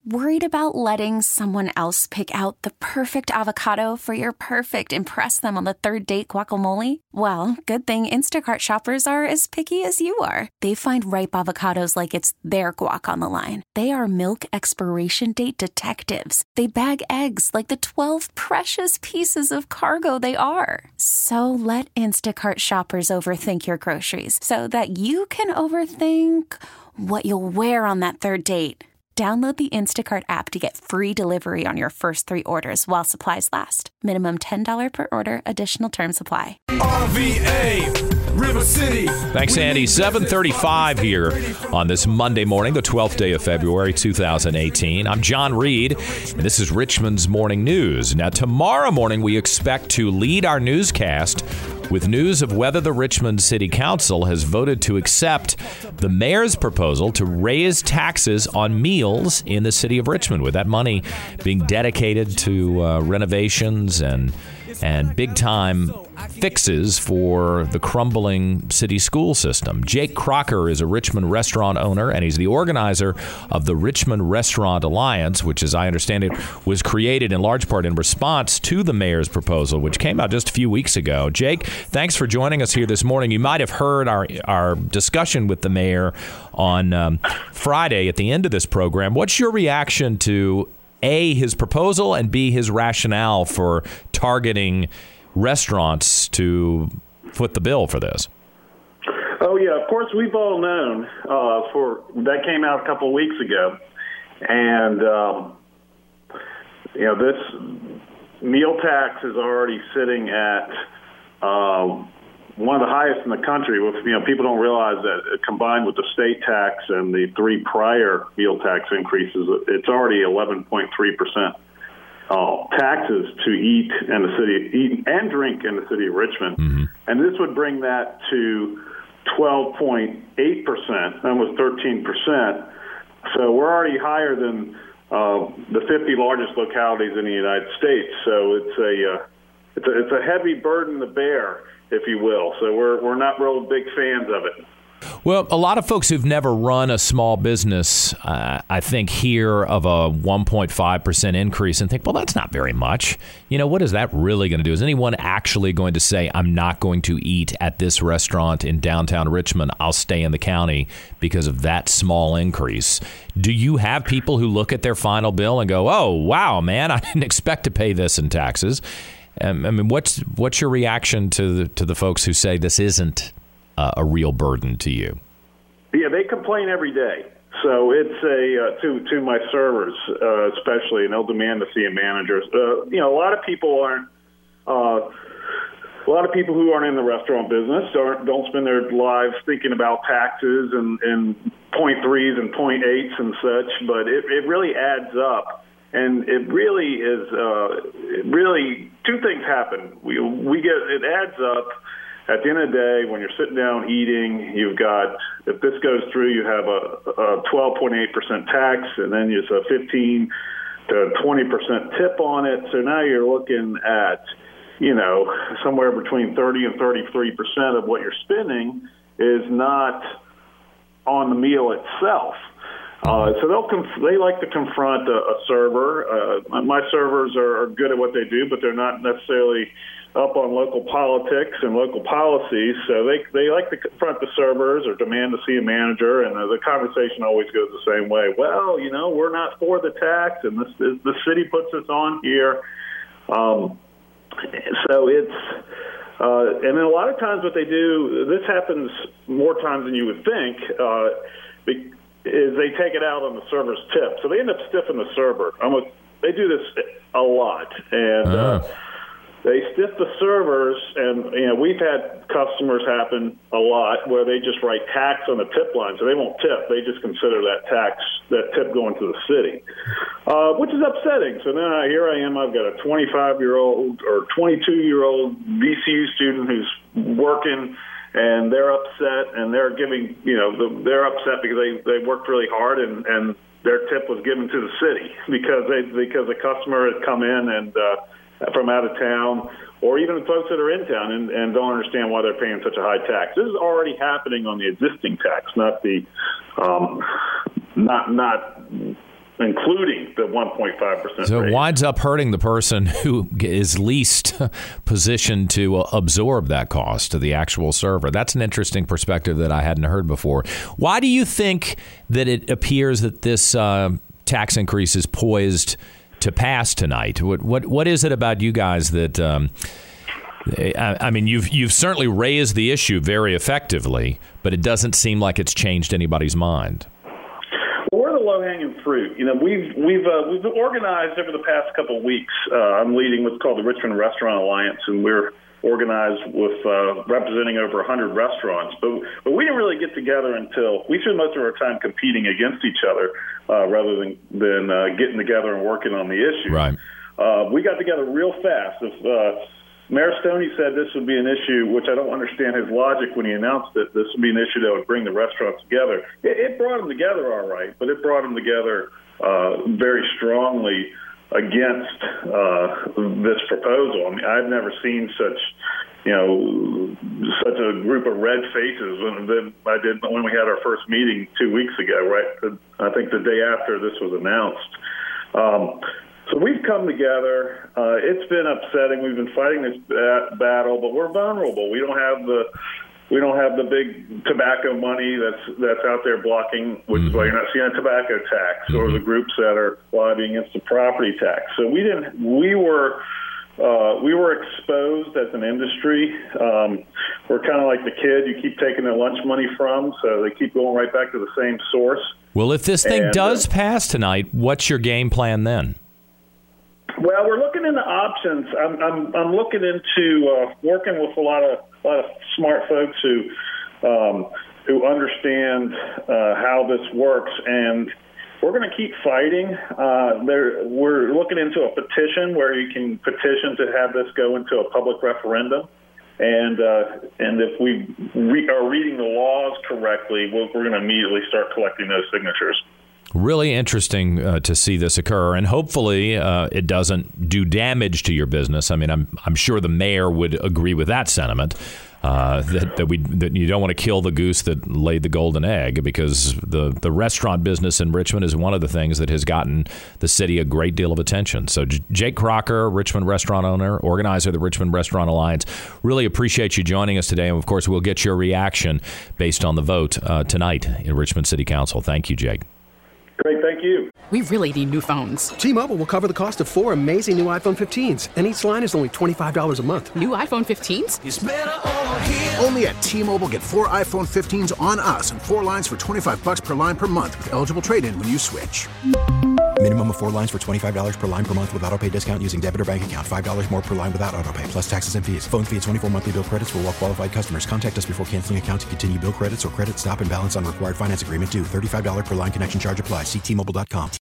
Worried about letting someone else pick out the perfect avocado for your perfect impress them on the third date guacamole? Well, good thing Instacart shoppers are as picky as you are. They find ripe avocados like it's their guac on the line. They are milk expiration date detectives. They bag eggs like the 12 precious pieces of cargo they are. So let Instacart shoppers overthink your groceries so that you can overthink what you'll wear on that third date. Download the Instacart app to get free delivery on your first 3 orders while supplies last. Minimum $10 per order. Additional terms apply. RVA, River City. Thanks, Andy. 7:35 here on this Monday morning, the 12th day of February, 2018. I'm John Reed, and this is Richmond's Morning News. Now, tomorrow morning, we expect to lead our newscast with news of whether the Richmond City Council has voted to accept the mayor's proposal to raise taxes on meals in the city of Richmond, with that money being dedicated to renovations and big-time fixes for the crumbling city school system. Jake Crocker is a Richmond restaurant owner, and he's the organizer of the Richmond Restaurant Alliance, which, as I understand it, was created in large part in response to the mayor's proposal, which came out just a few weeks ago. Jake, thanks for joining us here this morning. You might have heard our discussion with the mayor on Friday at the end of this program. What's your reaction to A, his proposal, and B, his rationale for targeting restaurants to foot the bill for this? Oh, yeah, of course, we've all known that came out a couple of weeks ago. And, this meal tax is already sitting at one of the highest in the country. With people don't realize that combined with the state tax and the 3 prior meal tax increases, it's already 11.3% taxes to eat and drink in the city of Richmond. Mm-hmm. And this would bring that to 12.8%, almost 13%. So we're already higher than the 50 largest localities in the United States. So it's a heavy burden to bear, if you will. So we're not real big fans of it. Well, a lot of folks who've never run a small business, I think, hear of a 1.5% increase and think, well, that's not very much. What is that really going to do? Is anyone actually going to say, I'm not going to eat at this restaurant in downtown Richmond? I'll stay in the county because of that small increase. Do you have people who look at their final bill and go, oh, wow, man, I didn't expect to pay this in taxes? What's your reaction to the folks who say this isn't a real burden to you? Yeah, they complain every day. So it's to my servers, especially, and they'll demand to see a manager. A lot of people who aren't in the restaurant business don't spend their lives thinking about taxes and 0.3s and 0.8s and such. But it really adds up. And it really is. Really, 2 things happen. It adds up. At the end of the day, when you're sitting down eating, you've got, if this goes through, you have a 12.8% tax, and then it's a 15 to 20% tip on it. So now you're looking at, somewhere between 30 and 33% of what you're spending is not on the meal itself. So they like to confront a server. My servers are good at what they do, but they're not necessarily up on local politics and local policies. So they like to confront the servers or demand to see a manager, and the conversation always goes the same way. Well, we're not for the tax, and the city puts us on here. So it's and then a lot of times what they do, this happens more times than you would think, is they take it out on the server's tip. So they end up stiffing the server. They do this a lot, and they stiff the servers. And we've had customers happen a lot where they just write tax on the tip line, so they won't tip. They just consider that tip going to the city, which is upsetting. So now here I am. I've got a 25-year-old or 22-year-old VCU student who's working. And they're upset, and they're giving, they're upset because they worked really hard, and their tip was given to the city because the customer had come in and from out of town, or even folks that are in town and don't understand why they're paying such a high tax. This is already happening on the existing tax, not the not including the 1.5% So it rate. winds up hurting the person who is least positioned to absorb that cost to the actual server. That's an interesting perspective that I hadn't heard before. Why do you think that it appears that this tax increase is poised to pass tonight? What is it about you guys that I mean, you've certainly raised the issue very effectively, but it doesn't seem like it's changed anybody's mind. Well, we're the low-hanging fruit. You know, we've organized over the past couple of weeks. I'm leading what's called the Richmond Restaurant Alliance, and we're organized with representing over 100 restaurants. But we didn't really get together until we spent most of our time competing against each other rather than getting together and working on the issue. Right. We got together real fast. Mayor Stoney said this would be an issue, which I don't understand his logic when he announced it. This would be an issue that would bring the restaurants together. It brought them together all right, but it brought them together very strongly against this proposal. I mean, I've never seen such a group of red faces I did when we had our first meeting 2 weeks ago, right? I think the day after this was announced. So we've come together. It's been upsetting. We've been fighting this battle, but we're vulnerable. We don't have the big tobacco money that's out there blocking, which is why you're not seeing a tobacco tax or the groups that are lobbying against the property tax. So we were exposed as an industry. We're kind of like the kid you keep taking their lunch money from, so they keep going right back to the same source. Well, if this thing does pass tonight, what's your game plan then? Well, we're looking into options. I'm looking into working with a lot of smart folks who understand how this works, and we're going to keep fighting. We're looking into a petition where you can petition to have this go into a public referendum, and if we are reading the laws correctly, we're going to immediately start collecting those signatures. Really interesting to see this occur, and hopefully it doesn't do damage to your business. I mean, I'm sure the mayor would agree with that sentiment, that you don't want to kill the goose that laid the golden egg, because the restaurant business in Richmond is one of the things that has gotten the city a great deal of attention. So Jake Crocker, Richmond restaurant owner, organizer of the Richmond Restaurant Alliance, really appreciate you joining us today, and of course we'll get your reaction based on the vote tonight in Richmond City Council. Thank you, Jake. Great, thank you. We really need new phones. T-Mobile will cover the cost of 4 amazing new iPhone 15s, and each line is only $25 a month. New iPhone 15s? It's better over here. Only at T-Mobile, get 4 iPhone 15s on us and 4 lines for $25 per line per month with eligible trade-in when you switch. Minimum of 4 lines for $25 per line per month with autopay discount using debit or bank account. $5 more per line without autopay, plus taxes and fees. Phone fee at 24 monthly bill credits for well-qualified customers. Contact us before canceling account to continue bill credits or credit stop and balance on required finance agreement due. $35 per line connection charge applies. See T-Mobile.com.